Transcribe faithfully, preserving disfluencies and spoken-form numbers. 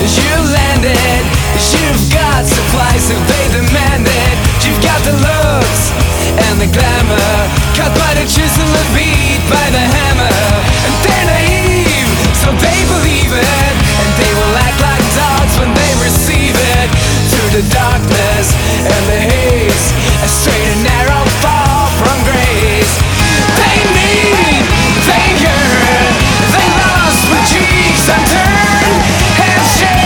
You landed, you've got supplies and they demand it. You've got the looks and the glamour, cut by the chisel and beat by the hammer. And they're naive, so they believe it, and they will act like dogs when they receive it. Through the darkness and the